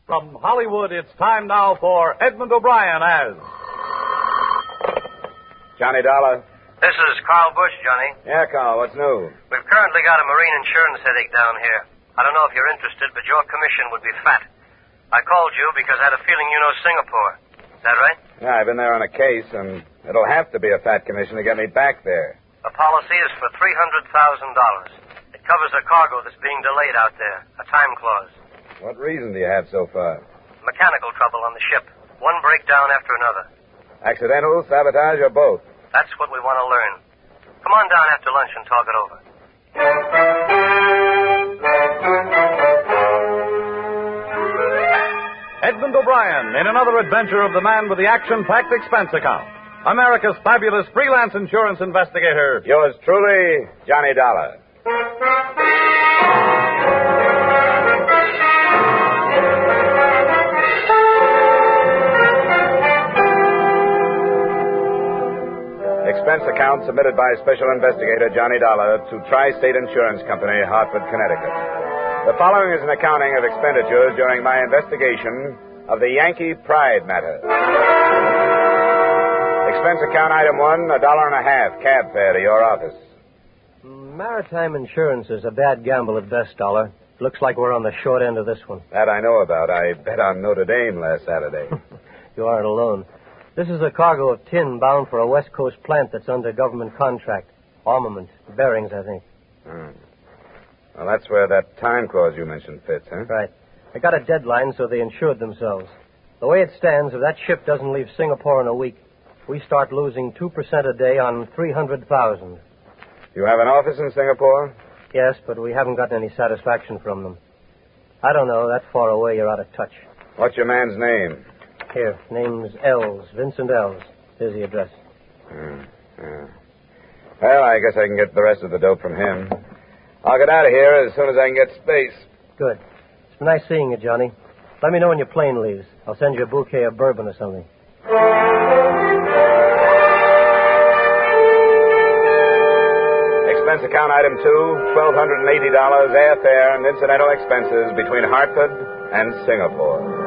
From Hollywood, it's time now for Edmund O'Brien as... Johnny Dollar. This is Carl Bush, Johnny. Yeah, Carl, what's new? We've currently got a marine insurance headache down here. I don't know if you're interested, but your commission would be fat. I called you because I had a feeling you know Singapore. Is that right? Yeah, I've been there on a case, and it'll have to be a fat commission to get me back there. The policy is for $300,000. It covers a cargo that's being delayed out there, a time clause. What reason do you have so far? Mechanical trouble on the ship. One breakdown after another. Accidental, sabotage, or both? That's what we want to learn. Come on down after lunch and talk it over. Edmund O'Brien in another adventure of the man with the action-packed expense account. America's fabulous freelance insurance investigator. Yours truly, Johnny Dollar. Expense account submitted by Special Investigator Johnny Dollar to Tri-State Insurance Company, Hartford, Connecticut. The following is an accounting of expenditures during my investigation of the Yankee Pride matter. Expense account item 1, $1.50 cab fare to your office. Maritime insurance is a bad gamble at best, Dollar. Looks like we're on the short end of this one. That I know about. I bet on Notre Dame last Saturday. You aren't alone. This is a cargo of tin bound for a West Coast plant that's under government contract. Armament. Bearings, I think. Well, that's where that time clause you mentioned fits, huh? Right. They got a deadline, so they insured themselves. The way it stands, if that ship doesn't leave Singapore in a week, we start losing 2% a day on $300,000. You have an office in Singapore? Yes, but we haven't gotten any satisfaction from them. I don't know. That far away, you're out of touch. What's your man's name? Here, name's Ells, Vincent Ells. Here's the address. Yeah. Well, I guess I can get the rest of the dope from him. I'll get out of here as soon as I can get space. Good. It's been nice seeing you, Johnny. Let me know when your plane leaves. I'll send you a bouquet of bourbon or something. Expense account item 2, $1,280 airfare and incidental expenses between Hartford and Singapore.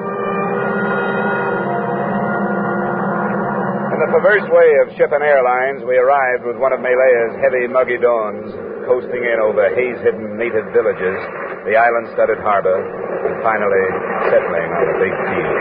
In the perverse way of ship and airlines, we arrived with one of Malaya's heavy, muggy dawns, coasting in over haze-hidden native villages, the island-studded harbor, and finally settling on the big key.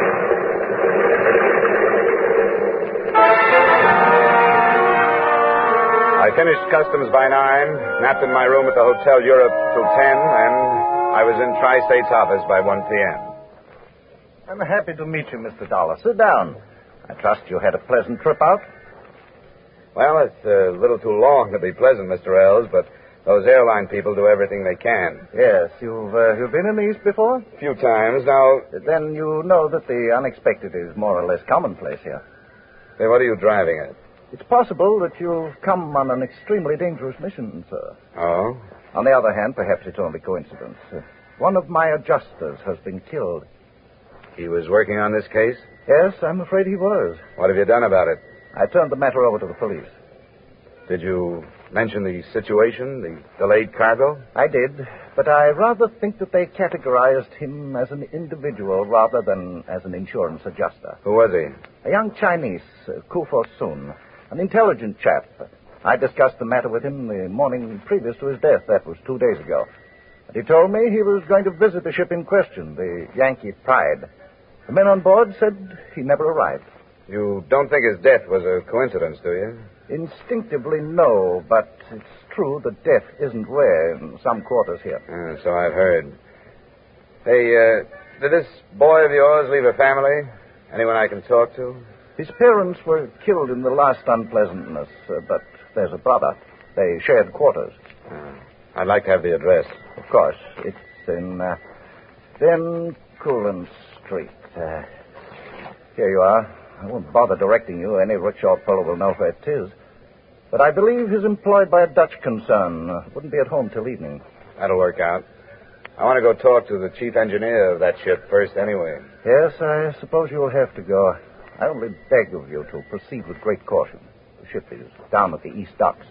I finished customs by 9, napped in my room at the Hotel Europe till 10, and I was in Tri-State's office by 1 p.m. I'm happy to meet you, Mr. Dollar. Sit down. I trust you had a pleasant trip out? Well, it's a little too long to be pleasant, Mr. Ells, but those airline people do everything they can. Yes, you've been in the East before? A few times. Now... Then you know that the unexpected is more or less commonplace here. Say, what are you driving at? It's possible that you've come on an extremely dangerous mission, sir. Oh? On the other hand, perhaps it's only coincidence. One of my adjusters has been killed. He was working on this case? Yes, I'm afraid he was. What have you done about it? I turned the matter over to the police. Did you mention the situation, the delayed cargo? I did, but I rather think that they categorized him as an individual rather than as an insurance adjuster. Who was he? A young Chinese, Kufo Sun, an intelligent chap. I discussed the matter with him the morning previous to his death. That was 2 days ago. And he told me he was going to visit the ship in question, the Yankee Pride. The men on board said he never arrived. You don't think his death was a coincidence, do you? Instinctively, no, but it's true that death isn't rare in some quarters here. So I've heard. Hey, did this boy of yours leave a family? Anyone I can talk to? His parents were killed in the last unpleasantness, but there's a brother. They shared quarters. I'd like to have the address. Of course. It's in Ben Cullen Street. Here you are. I won't bother directing you. Any rich old fellow will know where it is. But I believe he's employed by a Dutch concern. Wouldn't be at home till evening. That'll work out. I want to go talk to the chief engineer of that ship first anyway. Yes, I suppose you'll have to go. I only beg of you to proceed with great caution. The ship is down at the east docks.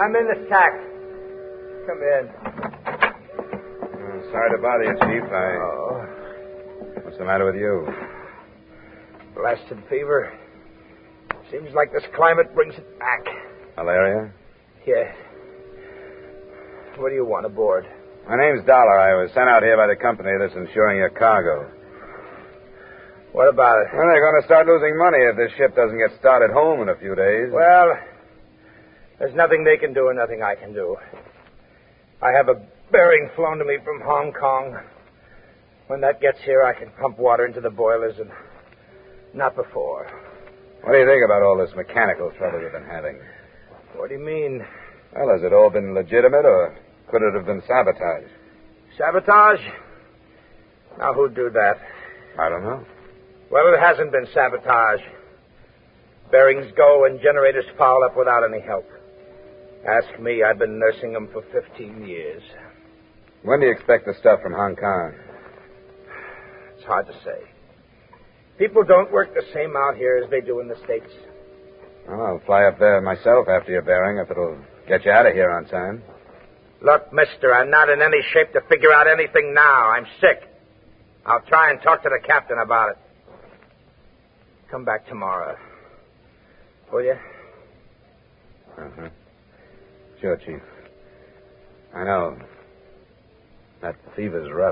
I'm in the sack. Come in. Sorry to bother you, Chief. What's the matter with you? Blasted fever. Seems like this climate brings it back. Malaria? Yeah. What do you want aboard? My name's Dollar. I was sent out here by the company that's insuring your cargo. What about it? Well, they're going to start losing money if this ship doesn't get started home in a few days. Well, there's nothing they can do and nothing I can do. I have a bearing flown to me from Hong Kong. When that gets here, I can pump water into the boilers, and not before. What do you think about all this mechanical trouble you've been having? What do you mean? Well, has it all been legitimate, or could it have been sabotage? Sabotage? Now, who'd do that? I don't know. Well, it hasn't been sabotage. Bearings go and generators foul up without any help. Ask me, I've been nursing them for 15 years. When do you expect the stuff from Hong Kong? It's hard to say. People don't work the same out here as they do in the States. Well, I'll fly up there myself after your bearing if it'll get you out of here on time. Look, mister, I'm not in any shape to figure out anything now. I'm sick. I'll try and talk to the captain about it. Come back tomorrow. Will you? Uh-huh. Sure, Chief. I know. That fever's rough.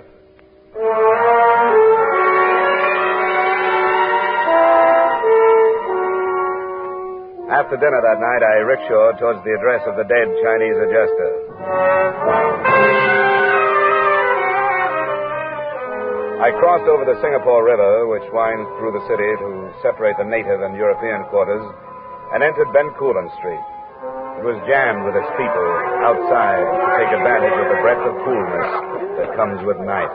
After dinner that night, I rickshawed towards the address of the dead Chinese adjuster. I crossed over the Singapore River, which winds through the city to separate the native and European quarters, and entered Bencoolen Street. It was jammed with its people outside to take advantage of the breath of coolness that comes with night.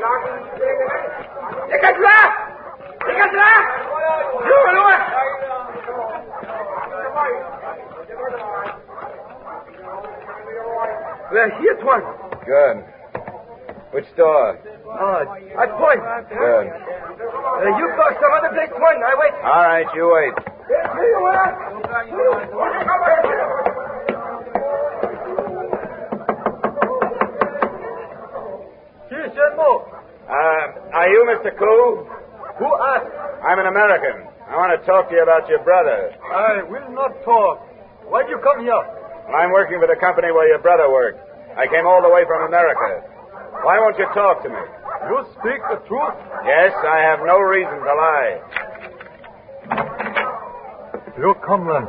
Well, here's one. Good. Which store? I point. Good. You go some other place, point. I wait. All right, you wait. Are you Mr. Koo? Who asked? I'm an American. I want to talk to you about your brother. I will not talk. Why do you come here? Well, I'm working for the company where your brother worked. I came all the way from America. Why won't you talk to me? You speak the truth. Yes, I have no reason to lie. You come then.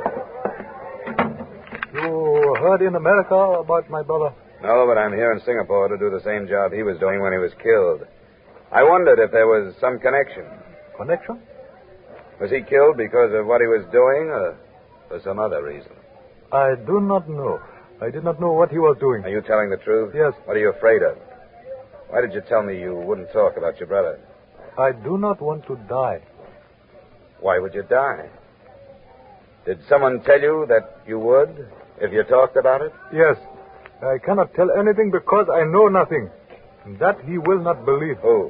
You heard in America about my brother? No, but I'm here in Singapore to do the same job he was doing when he was killed. I wondered if there was some connection. Connection? Was he killed because of what he was doing or for some other reason? I do not know. I did not know what he was doing. Are you telling the truth? Yes. What are you afraid of? Why did you tell me you wouldn't talk about your brother? I do not want to die. Why would you die? Did someone tell you that you would if you talked about it? Yes. I cannot tell anything because I know nothing. That he will not believe. Who?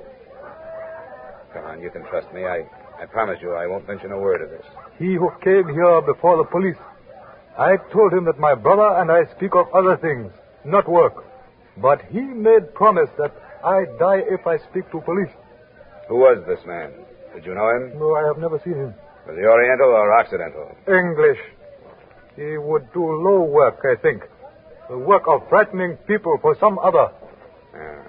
Come on, you can trust me. I promise you I won't mention a word of this. He who came here before the police. I told him that my brother and I speak of other things, not work. But he made promise that I die if I speak to police. Who was this man? Did you know him? No, I have never seen him. Was he Oriental or Occidental? English. He would do low work, I think. The work of frightening people for some other. Yeah.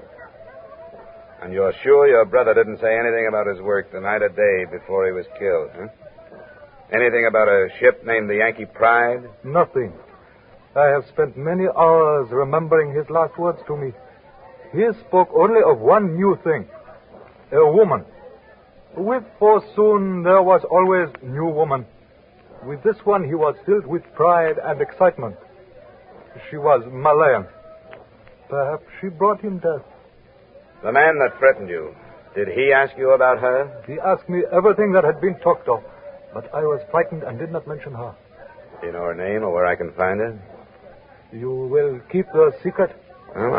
And you're sure your brother didn't say anything about his work the night or day before he was killed, huh? Anything about a ship named the Yankee Pride? Nothing. I have spent many hours remembering his last words to me. He spoke only of one new thing. A woman. With Forsoon, there was always new woman. With this one, he was filled with pride and excitement. She was Malayan. Perhaps she brought him death. The man that threatened you, did he ask you about her? He asked me everything that had been talked of, but I was frightened and did not mention her. Do you know her name or where I can find her? You will keep the secret? Well,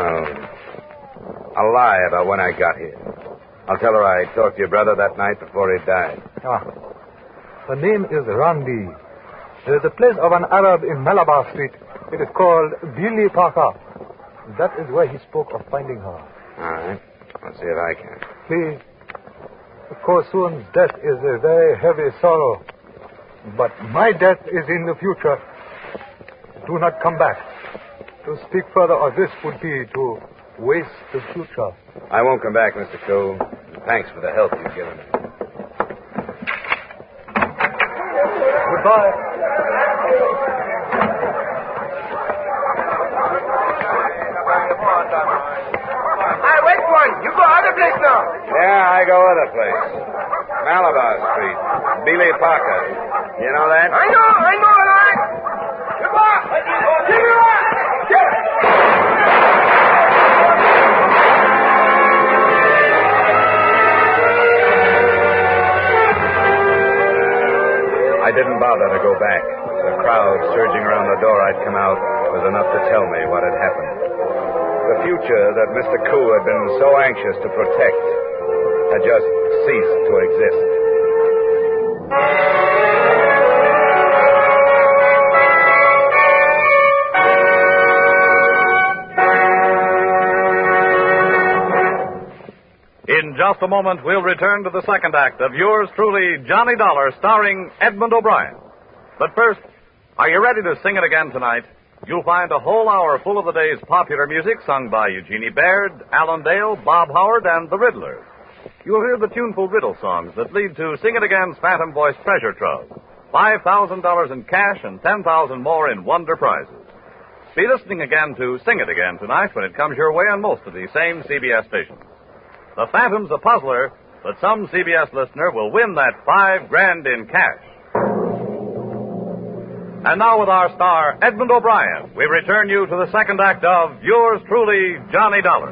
I'll lie about when I got here. I'll tell her I talked to your brother that night before he died. Her name is Randi. The place of an Arab in Malabar Street. It is called Billy Parker. That is where he spoke of finding her. All right. Let's see if I can. Please. Kosun's death is a very heavy sorrow. But my death is in the future. Do not come back. To speak further of this would be to waste the future. I won't come back, Mr. Koo. Thanks for the help you've given me. Goodbye. Hey, wait one. You go other place now. Yeah, I go other place. Malabar Street. Billy Parker. You know that? I know, all right. Goodbye. Give me one. I didn't bother to go back. The crowd surging around the door I'd come out was enough to tell me what had happened. The future that Mr. Koo had been so anxious to protect had just ceased to exist. In just a moment, we'll return to the second act of yours truly, Johnny Dollar, starring Edmund O'Brien. But first, are you ready to sing it again tonight? You'll find a whole hour full of the day's popular music sung by Eugenie Baird, Alan Dale, Bob Howard, and the Riddlers. You'll hear the tuneful riddle songs that lead to Sing It Again's Phantom Voice Treasure Trove. $5,000 in cash and $10,000 more in wonder prizes. Be listening again to Sing It Again tonight when it comes your way on most of these same CBS stations. The Phantom's a puzzler, but some CBS listener will win that $5,000 in cash. And now with our star, Edmund O'Brien, we return you to the second act of yours truly, Johnny Dollar.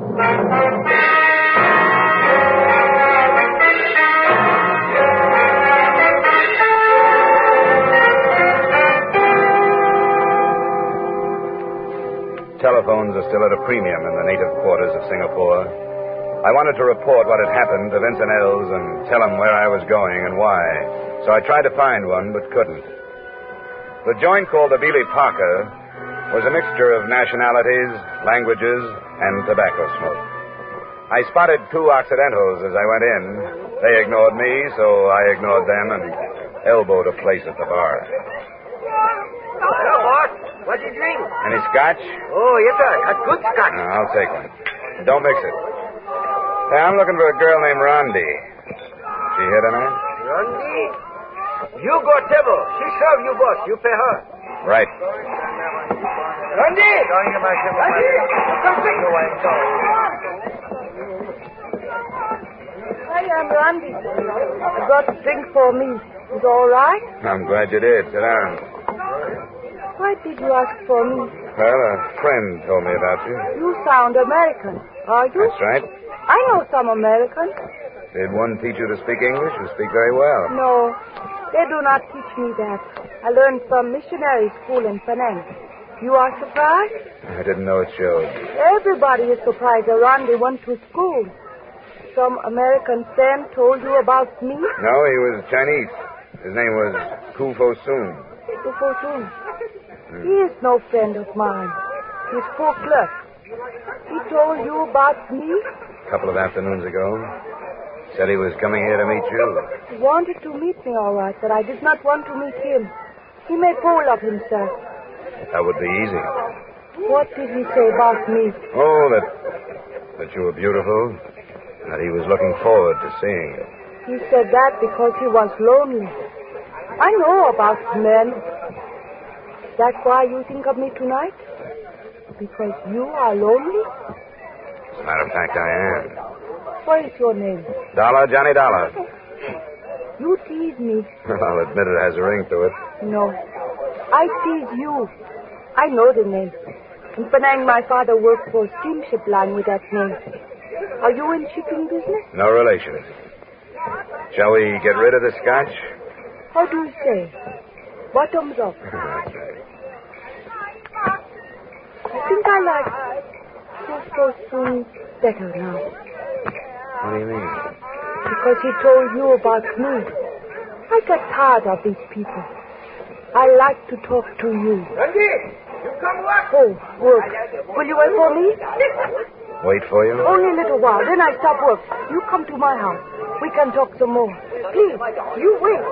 Telephones are still at a premium in the native quarters of Singapore. I wanted to report what had happened to Vincent Ells and tell him where I was going and why. So I tried to find one, but couldn't. The joint called the Billy Parker was a mixture of nationalities, languages, and tobacco smoke. I spotted two Occidentals as I went in. They ignored me, so I ignored them and elbowed a place at the bar. Hello, boss. What do you drink? Any scotch? Oh, yes, sir. That's good scotch. No, I'll take one. Don't mix it. Hey, I'm looking for a girl named Rondi. She here tonight? Rondi? You go table. She serve you, boss. You pay her. Right. Rondi! Rondi! Something. I am Randy. You got a drink for me. Is all right? I'm glad you did. Sit down. Why did you ask for me? Well, a friend told me about you. You sound American. Are you? That's right. I know some Americans. Did one teach you to speak English? You speak very well. No, they do not teach me that. I learned from missionary school in Penang. You are surprised? I didn't know it showed. Everybody is surprised that Randy went to school. Some American friend told you about me? No, he was Chinese. His name was Koo Fo Soon. Koo Fo Soon. He is no friend of mine. He's poor clerk. He told you about me? A couple of afternoons ago. Said he was coming here to meet you. He wanted to meet me, all right, but I did not want to meet him. He made fool of himself. That would be easy. What did he say about me? Oh, that you were beautiful. That he was looking forward to seeing you. He said that because he was lonely. I know about men. That's why you think of me tonight? Because you are lonely? As a matter of fact, I am. What is your name? Dollar, Johnny Dollar. You tease me. I'll admit it has a ring to it. No. I tease you. I know the name. In Penang, my father worked for a steamship line with that name. Are you in shipping business? No relations. Shall we get rid of the scotch? How do you say? Bottoms up. That's right. I think I like Koo Fo Soon better now. What do you mean? Because he told you about me. I got tired of these people. I like to talk to you. Randy! You come what? Oh, work. Will you wait for me? Wait for you? Only a little while, then I stop work. You come to my house. We can talk some more. Please, you wait.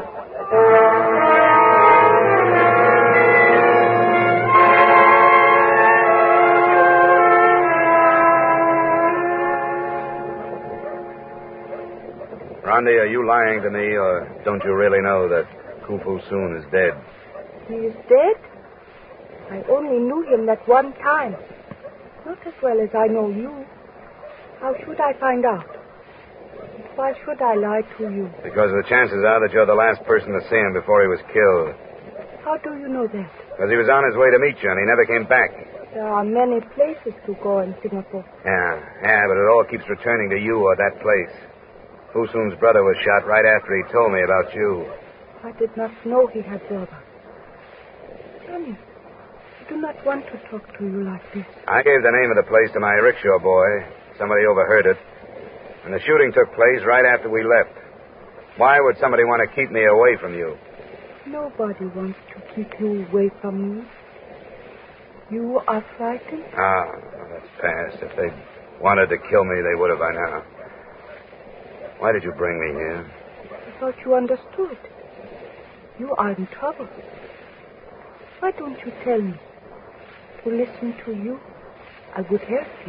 Rondi, are you lying to me, or don't you really know that Khufu Soon is dead? He is dead? I only knew him that one time. Not as well as I know you. How should I find out? Why should I lie to you? Because the chances are that you're the last person to see him before he was killed. How do you know that? Because he was on his way to meet you, and he never came back. There are many places to go in Singapore. Yeah, but it all keeps returning to you or that place. Fusoon's brother was shot right after he told me about you. I did not know he had brother. Johnny, I do not want to talk to you like this. I gave the name of the place to my rickshaw boy. Somebody overheard it. And the shooting took place right after we left. Why would somebody want to keep me away from you? Nobody wants to keep you away from me. You are frightened? That's past. If they wanted to kill me, they would have by now. Why did you bring me here? I thought you understood. You are in trouble. Why don't you tell me? To listen to you, I would help you.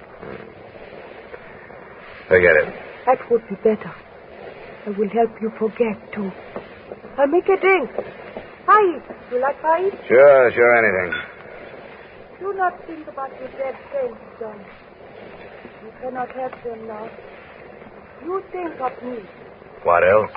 Forget it. That would be better. I will help you forget, too. I'll make a drink. Pie. You like pie? Sure, anything. Do not think about your dead friends, John. You cannot help them now. You think of me. What else?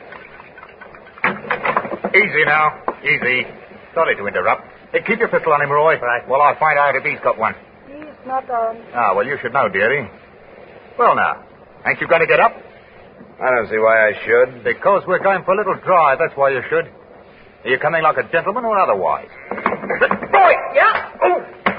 Easy now. Easy. Sorry to interrupt. Hey, keep your pistol on him, Roy. Right. Well, I'll find out if he's got one. He's not on. Well, you should know, dearie. Well, now, ain't you going to get up? I don't see why I should. Because we're going for a little drive, that's why you should. Are you coming like a gentleman or otherwise? Boy, yeah? Oh.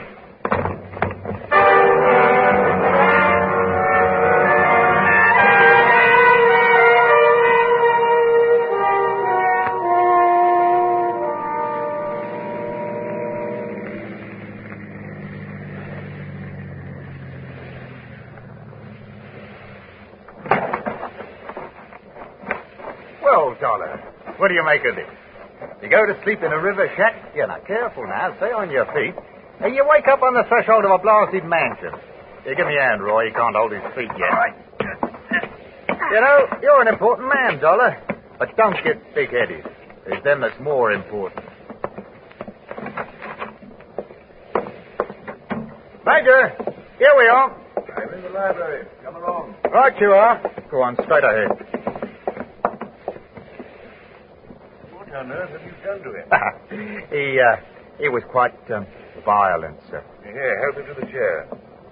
Well, Dollar, what do you make of this? You go to sleep in a river shack? You're not careful now. Stay on your feet. And you wake up on the threshold of a blasted mansion. Here, give me a hand, Roy. He can't hold his feet yet. You know, you're an important man, Dollar. But don't get big-headed. There's them that's more important. Major, here we are. I'm in the library. Come along. Right you are. Go on, straight ahead. What on earth have you done to him? He was quite violent, sir. Here, help him to the chair.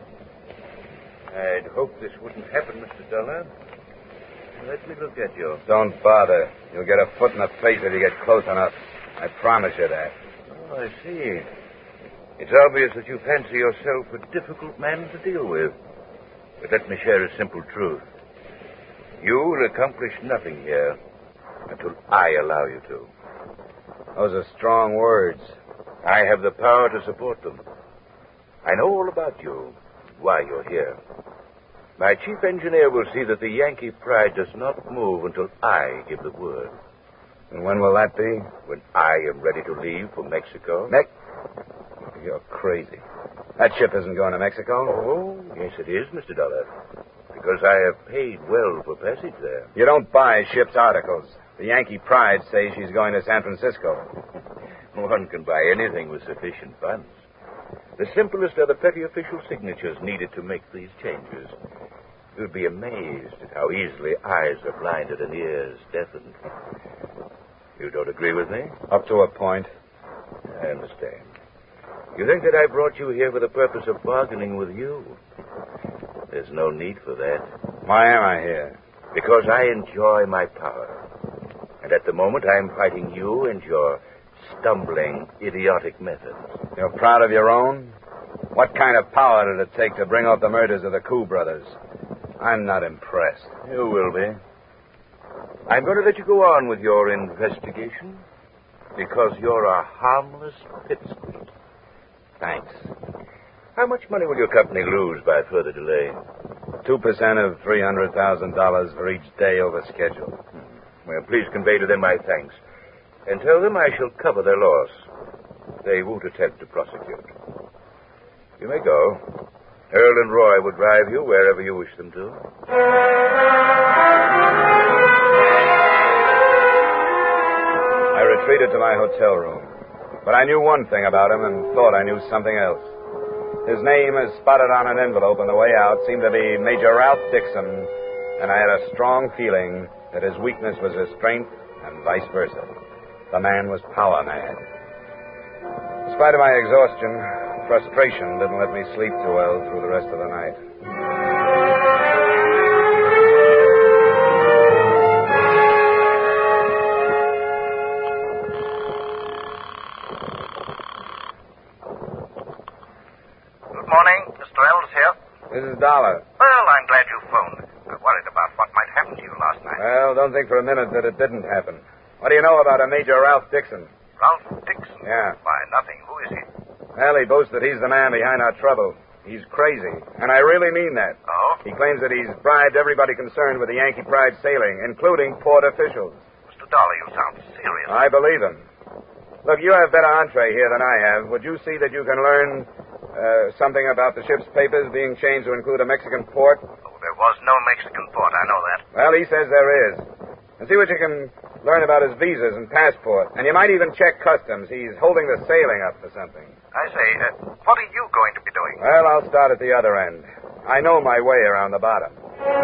I'd hoped this wouldn't happen, Mr. Dollar. Let me look at you. Don't bother. You'll get a foot in the face if you get close enough. I promise you that. Oh, I see. It's obvious that you fancy yourself a difficult man to deal with. But let me share a simple truth. You will accomplish nothing here until I allow you to. Those are strong words. I have the power to support them. I know all about you, why you're here. My chief engineer will see that the Yankee pride does not move until I give the word. And when will that be? When I am ready to leave for Mexico. You're crazy. That ship isn't going to Mexico. Oh, yes, it is, Mr. Dollar. Because I have paid well for passage there. You don't buy ship's articles. The Yankee pride says she's going to San Francisco. One can buy anything with sufficient funds. The simplest are the petty official signatures needed to make these changes. You'd be amazed at how easily eyes are blinded and ears deafened. You don't agree with me? Up to a point. I understand. You think that I brought you here for the purpose of bargaining with you? There's no need for that. Why am I here? Because I enjoy my power. And at the moment, I'm fighting you and your stumbling, idiotic methods. You're proud of your own? What kind of power did it take to bring off the murders of the Koo brothers? I'm not impressed. You will be. I'm going to let you go on with your investigation because you're a harmless pipsqueak. Thanks. How much money will your company lose by further delay? 2% of $300,000 for each day over schedule. Well, please convey to them my thanks. And tell them I shall cover their loss. They won't attempt to prosecute. You may go. Earl and Roy will drive you wherever you wish them to. I retreated to my hotel room. But I knew one thing about him and thought I knew something else. His name, as spotted on an envelope on the way out, seemed to be Major Ralph Dixon, and I had a strong feeling that his weakness was his strength and vice versa. The man was power mad. In spite of my exhaustion, frustration didn't let me sleep too well through the rest of the night. Good morning, Mr. Ells here. This is Dollar. Well, I'm glad you phoned. I worried about what might happen to you last night. Well, don't think for a minute that it didn't happen. What do you know about a Major Ralph Dixon? Ralph Dixon? Yeah. Why, nothing. Who is he? Well, he boasts that he's the man behind our trouble. He's crazy, and I really mean that. Oh? He claims that he's bribed everybody concerned with the Yankee Pride sailing, including port officials. Mr. Dollar, you sound serious. I believe him. Look, you have better entree here than I have. Would you see that you can learn something about the ship's papers being changed to include a Mexican port? Oh, there was no Mexican port, I know that. Well, he says there is. And see what you can learn about his visas and passport. And you might even check customs. He's holding the sailing up for something. I say, what are you going to be doing? Well, I'll start at the other end. I know my way around the bottom.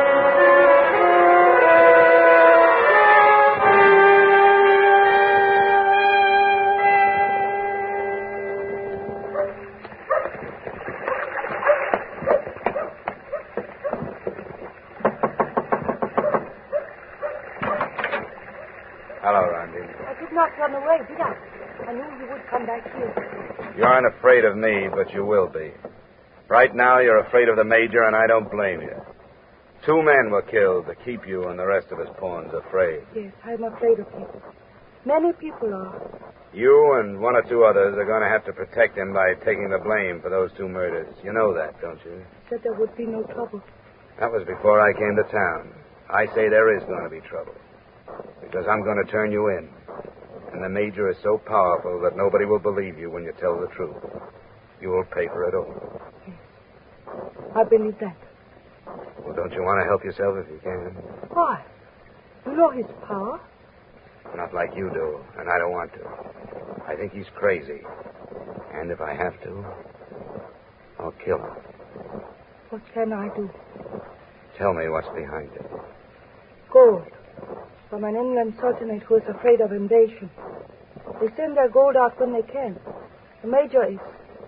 Hello, Randy. I did not run away, did I? I knew you would come back here. You aren't afraid of me, but you will be. Right now, you're afraid of the Major, and I don't blame you. 2 men were killed to keep you and the rest of us pawns afraid. Yes, I'm afraid of people. Many people are. You and 1 or 2 others are going to have to protect him by taking the blame for those 2 murders. You know that, don't you? Said there would be no trouble. That was before I came to town. I say there is going to be trouble. Because I'm going to turn you in. And the Major is so powerful that nobody will believe you when you tell the truth. You will pay for it all. Yes. I believe that. Well, don't you want to help yourself if you can? Why? You know his power. Not like you do, and I don't want to. I think he's crazy. And if I have to, I'll kill him. What can I do? Tell me what's behind it. Gold. From an inland sultanate who is afraid of invasion. They send their gold out when they can. The Major is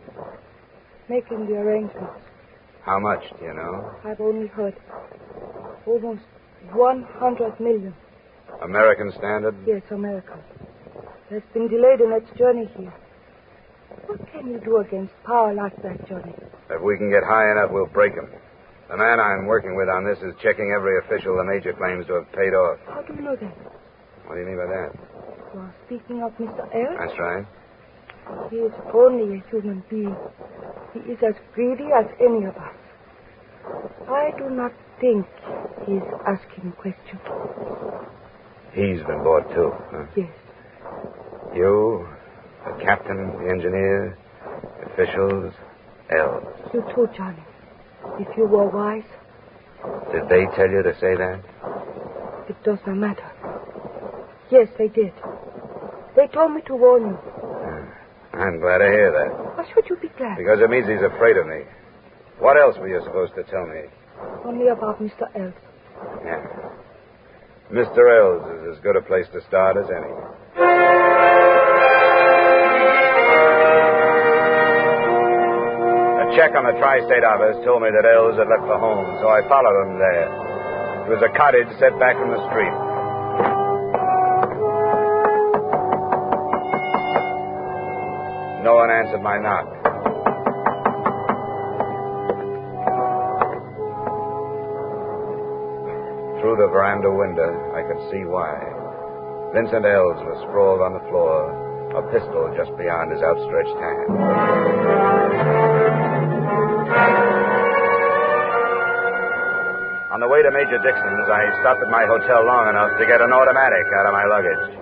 making the arrangements. How much, do you know? I've only heard. Almost 100 million. American standard? Yes, American. It has been delayed in its journey here. What can you do against power like that, Johnny? If we can get high enough, we'll break him. The man I'm working with on this is checking every official the Major claims to have paid off. How do you know that? What do you mean by that? You are speaking of Mr. Ellis? That's right. He is only a human being. He is as greedy as any of us. I do not think he is asking questions. He's been bought, too, huh? Yes. You, the captain, the engineer, officials, Els. You too, Johnny. If you were wise. Did they tell you to say that? It does not matter. Yes, they did. They told me to warn you. I'm glad to hear that. Why should you be glad? Because it means he's afraid of me. What else were you supposed to tell me? Only about Mr. Els. Yeah. Mr. Els is as good a place to start as any. A check on the Tri-State office told me that Els had left for home, so I followed him there. It was a cottage set back from the street. No one answered my knock. Through the veranda window, I could see why. Vincent Els was sprawled on the floor, a pistol just beyond his outstretched hand. On the way to Major Dixon's, I stopped at my hotel long enough to get an automatic out of my luggage.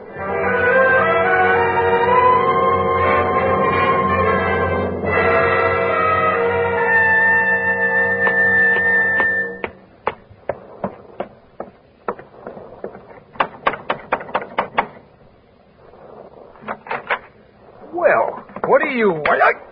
Well, what are you...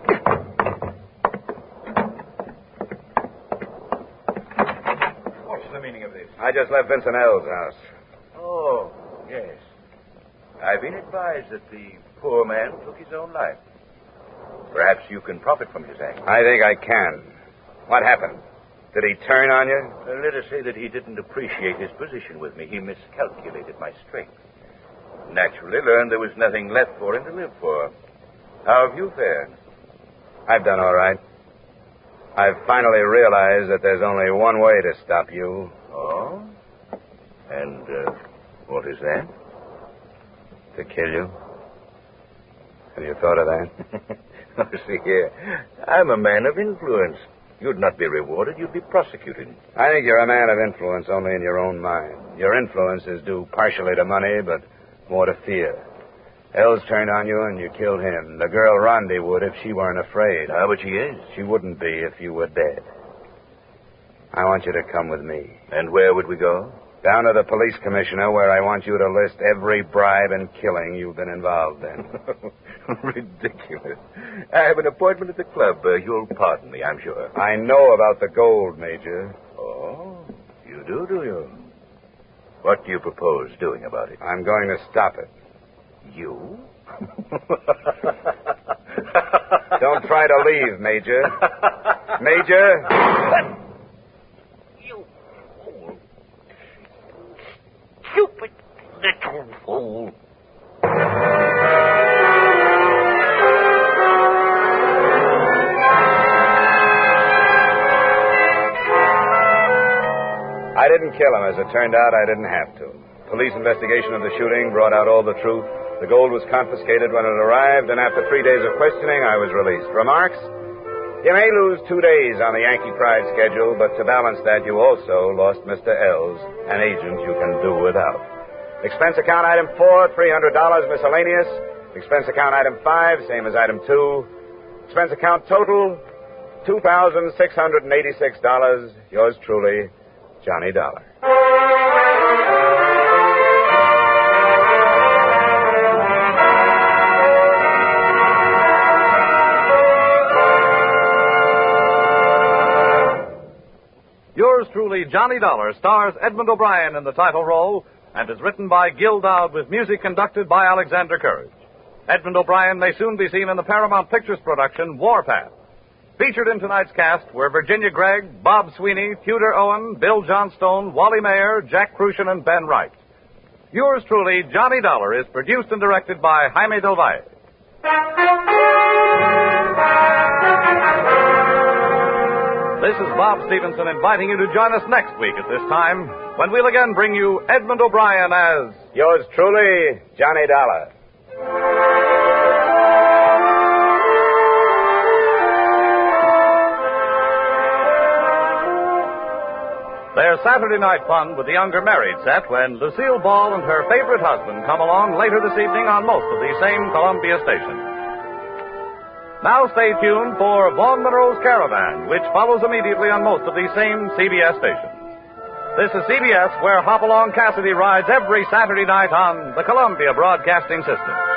What's the meaning of this? I just left Vincent L's house. Oh, yes. I've been advised that the poor man took his own life. Perhaps you can profit from his act. I think I can. What happened? Did he turn on you? Let us say that he didn't appreciate his position with me. He miscalculated my strength. Naturally learned there was nothing left for him to live for. How have you fared? I've done all right. I've finally realized that there's only one way to stop you. Oh? And what is that? To kill you. Have you thought of that? Oh, see here. I'm a man of influence. You'd not be rewarded. You'd be prosecuted. I think you're a man of influence only in your own mind. Your influence is due partially to money, but more to fear. Els turned on you and you killed him. The girl Rondi would if she weren't afraid. Ah, but she is. She wouldn't be if you were dead. I want you to come with me. And where would we go? Down to the police commissioner, where I want you to list every bribe and killing you've been involved in. Ridiculous. I have an appointment at the club. You'll pardon me, I'm sure. I know about the gold, Major. Oh, you do you? What do you propose doing about it? I'm going to stop it. You? Don't try to leave, Major. Major! You fool. Stupid little fool. I didn't kill him. As it turned out, I didn't have to. Police investigation of the shooting brought out all the truth. The gold was confiscated when it arrived, and after 3 days of questioning, I was released. Remarks? You may lose 2 days on the Yankee Pride schedule, but to balance that, you also lost Mr. Els, an agent you can do without. Expense account item 4, $300 miscellaneous. Expense account item 5, same as item 2. Expense account total, $2,686. Yours truly, Johnny Dollar. Yours truly, Johnny Dollar, stars Edmund O'Brien in the title role and is written by Gil Dowd with music conducted by Alexander Courage. Edmund O'Brien may soon be seen in the Paramount Pictures production Warpath. Featured in tonight's cast were Virginia Gregg, Bob Sweeney, Tudor Owen, Bill Johnstone, Wally Mayer, Jack Crucian, and Ben Wright. Yours truly, Johnny Dollar, is produced and directed by Jaime Del Valle. This is Bob Stevenson inviting you to join us next week at this time when we'll again bring you Edmund O'Brien as... Yours truly, Johnny Dollar. There's Saturday night fun with the younger married set when Lucille Ball and her favorite husband come along later this evening on most of these same Columbia stations. Now stay tuned for Vaughn Monroe's Caravan, which follows immediately on most of these same CBS stations. This is CBS, where Hopalong Cassidy rides every Saturday night on the Columbia Broadcasting System.